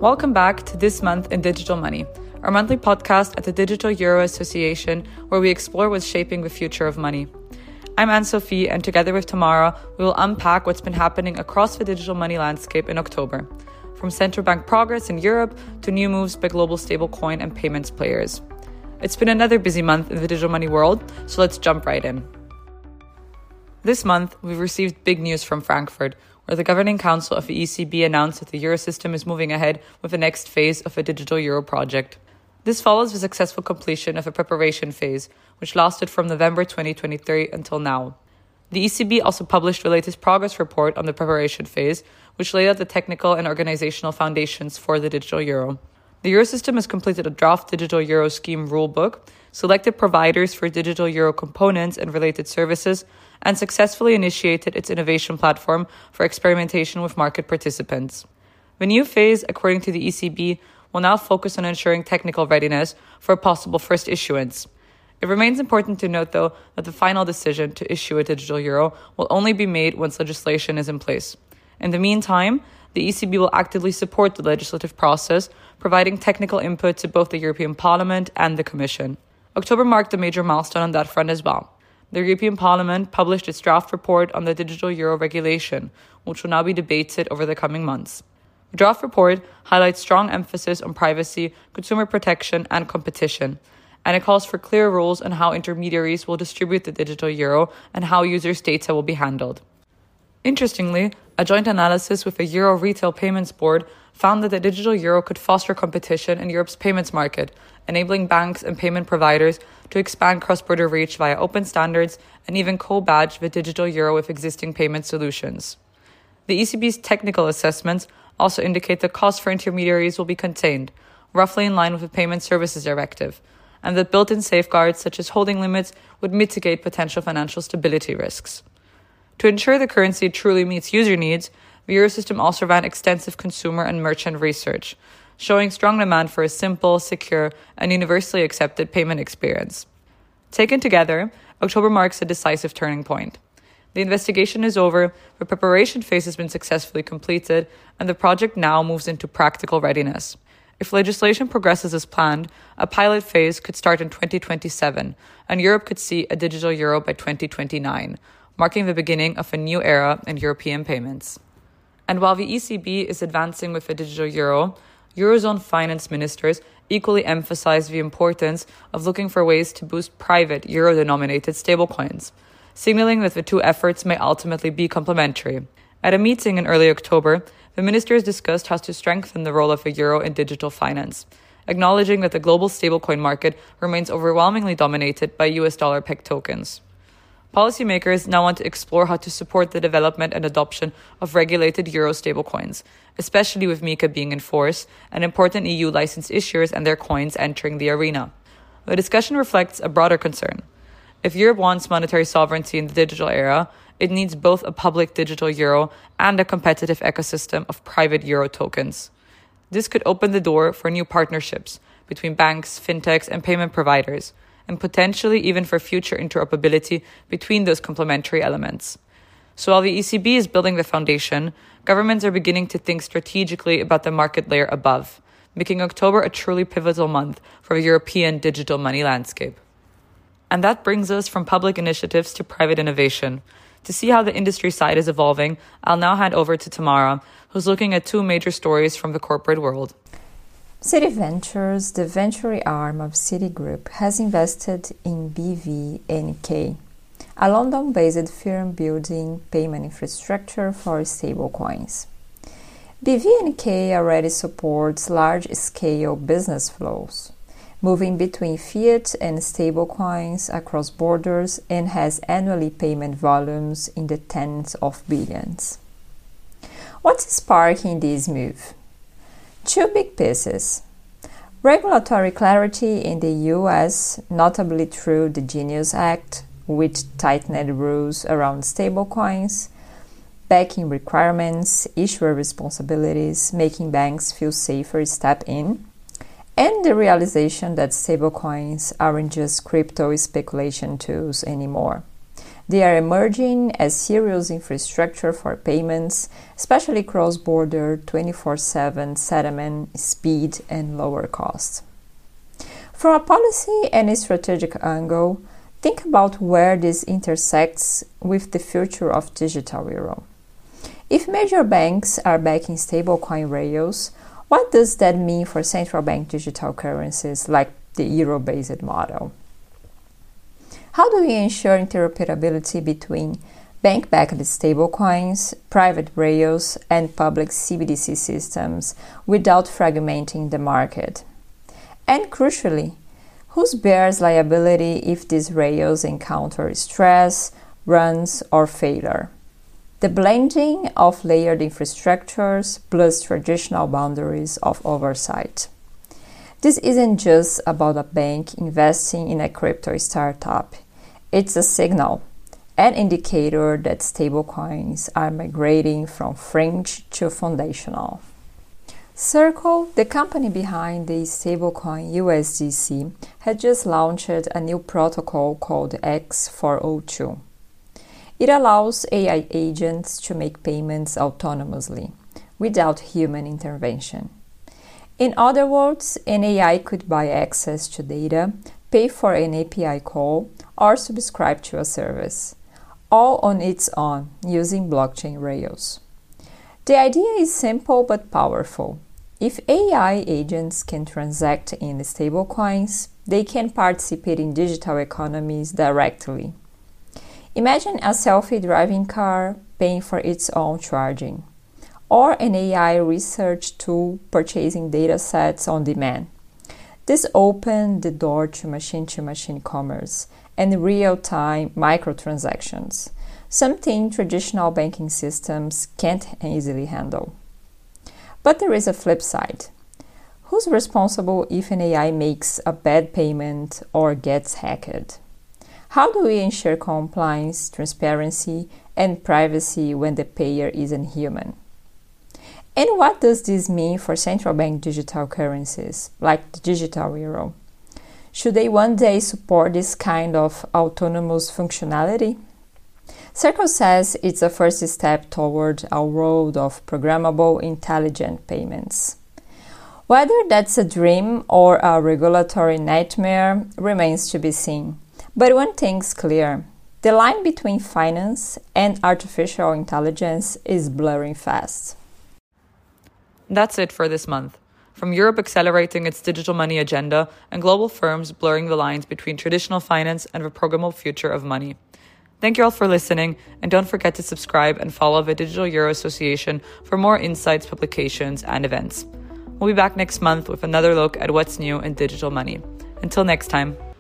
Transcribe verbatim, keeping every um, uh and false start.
Welcome back to This Month in Digital Money, our monthly podcast at the Digital Euro Association, where we explore what's shaping the future of money. I'm Anne-Sophie, and together with Tamara, we will unpack what's been happening across the digital money landscape in October, from central bank progress in Europe to new moves by global stablecoin and payments players. It's been another busy month in the digital money world, so let's jump right in. This month, we've received big news from Frankfurt, where the Governing Council of the E C B announced that the Eurosystem is moving ahead with the next phase of a digital euro project. This follows the successful completion of a preparation phase, which lasted from November twenty twenty-three until now. The E C B also published the latest progress report on the preparation phase, which laid out the technical and organizational foundations for the digital euro. The Eurosystem has completed a draft digital euro scheme rulebook, selected providers for digital euro components and related services, and successfully initiated its innovation platform for experimentation with market participants. The new phase, according to the E C B, will now focus on ensuring technical readiness for a possible first issuance. It remains important to note, though, that the final decision to issue a digital euro will only be made once legislation is in place. In the meantime, the E C B will actively support the legislative process, providing technical input to both the European Parliament and the Commission. October marked a major milestone on that front as well. The European Parliament published its draft report on the digital euro regulation, which will now be debated over the coming months. The draft report highlights strong emphasis on privacy, consumer protection, and competition, and it calls for clear rules on how intermediaries will distribute the digital euro and how users' data will be handled. Interestingly, a joint analysis with the Euro Retail Payments Board found that the digital euro could foster competition in Europe's payments market, enabling banks and payment providers to expand cross-border reach via open standards and even co-badge the digital euro with existing payment solutions. The E C B's technical assessments also indicate that costs for intermediaries will be contained, roughly in line with the Payment Services Directive, and that built-in safeguards such as holding limits would mitigate potential financial stability risks. To ensure the currency truly meets user needs, the Eurosystem also ran extensive consumer and merchant research, showing strong demand for a simple, secure, and universally accepted payment experience. Taken together, October marks a decisive turning point. The investigation is over, the preparation phase has been successfully completed, and the project now moves into practical readiness. If legislation progresses as planned, a pilot phase could start in twenty twenty-seven, and Europe could see a digital euro by twenty twenty-nine, marking the beginning of a new era in European payments. And while the E C B is advancing with the digital euro, Eurozone finance ministers equally emphasize the importance of looking for ways to boost private euro-denominated stablecoins, signaling that the two efforts may ultimately be complementary. At a meeting in early October, the ministers discussed how to strengthen the role of the euro in digital finance, acknowledging that the global stablecoin market remains overwhelmingly dominated by U S dollar-pegged tokens. Policymakers now want to explore how to support the development and adoption of regulated euro stablecoins, especially with MiCA being in force and important E U licensed issuers and their coins entering the arena. The discussion reflects a broader concern. If Europe wants monetary sovereignty in the digital era, it needs both a public digital euro and a competitive ecosystem of private euro tokens. This could open the door for new partnerships between banks, fintechs, and payment providers, and potentially even for future interoperability between those complementary elements. So while the E C B is building the foundation, governments are beginning to think strategically about the market layer above, making October a truly pivotal month for the European digital money landscape. And that brings us from public initiatives to private innovation. To see how the industry side is evolving, I'll now hand over to Tamara, who's looking at two major stories from the corporate world. Citi Ventures, the venture arm of Citigroup, has invested in B V N K, a London-based firm building payment infrastructure for stablecoins. B V N K already supports large-scale business flows, moving between fiat and stablecoins across borders, and has annually payment volumes in the tens of billions. What's sparking this move? Two big pieces. Regulatory clarity in the U S, notably through the Genius Act, which tightened rules around stablecoins, backing requirements, issuer responsibilities, making banks feel safer step in, and the realization that stablecoins aren't just crypto speculation tools anymore. They are emerging as serious infrastructure for payments, especially cross-border twenty-four seven settlement, speed, and lower cost. From a policy and a strategic angle, think about where this intersects with the future of digital euro. If major banks are backing stablecoin rails, what does that mean for central bank digital currencies like the euro-based model? How do we ensure interoperability between bank-backed stablecoins, private rails, and public C B D C systems without fragmenting the market? And crucially, who bears liability if these rails encounter stress, runs, or failure? The blending of layered infrastructures plus traditional boundaries of oversight. This isn't just about a bank investing in a crypto startup. It's a signal, an indicator that stablecoins are migrating from fringe to foundational. Circle, the company behind the stablecoin U S D C, had just launched a new protocol called X four oh two. It allows A I agents to make payments autonomously, without human intervention. In other words, an A I could buy access to data, pay for an A P I call, or subscribe to a service, all on its own using blockchain rails. The idea is simple but powerful. If A I agents can transact in stablecoins, they can participate in digital economies directly. Imagine a self-driving car paying for its own charging, or an A I research tool purchasing data sets on demand. This opened the door to machine-to-machine commerce and real-time microtransactions, something traditional banking systems can't easily handle. But there is a flip side. Who's responsible if an A I makes a bad payment or gets hacked? How do we ensure compliance, transparency, and privacy when the payer isn't human? And what does this mean for central bank digital currencies, like the digital euro? Should they one day support this kind of autonomous functionality? Circle says it's a first step toward a world of programmable, intelligent payments. Whether that's a dream or a regulatory nightmare remains to be seen. But one thing's clear, the line between finance and artificial intelligence is blurring fast. That's it for this month. From Europe accelerating its digital money agenda and global firms blurring the lines between traditional finance and the programmable future of money. Thank you all for listening, and don't forget to subscribe and follow the Digital Euro Association for more insights, publications, and events. We'll be back next month with another look at what's new in digital money. Until next time.